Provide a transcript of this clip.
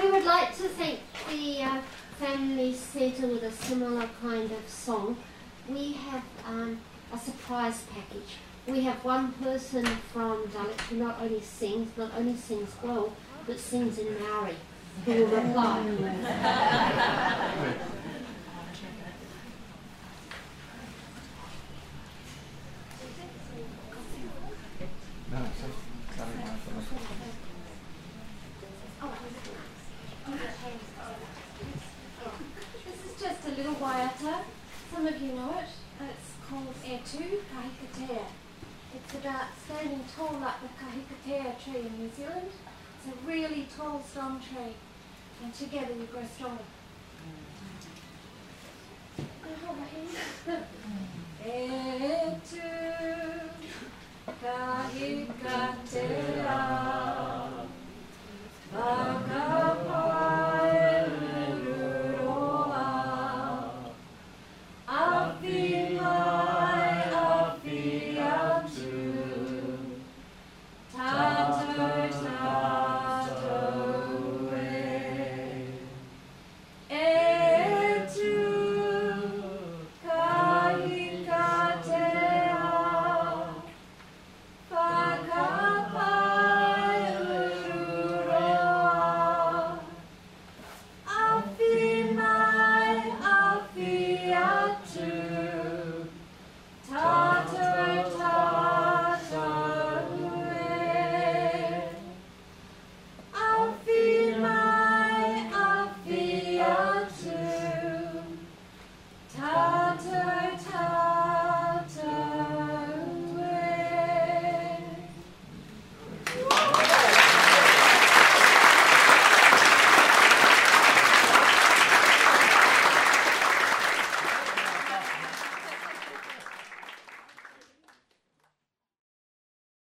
we would like to thank the Family Centre with a similar kind of song. We have a surprise package. We have one person from Dalit who not only sings well, but sings in Maori, who will reply. This is just a little waiata. Some of you know it. It's called E Tū Kahikatea. It's about standing tall like the kahikatea tree in New Zealand. It's a really tall, strong tree, and together you grow stronger. E tū kahikatea.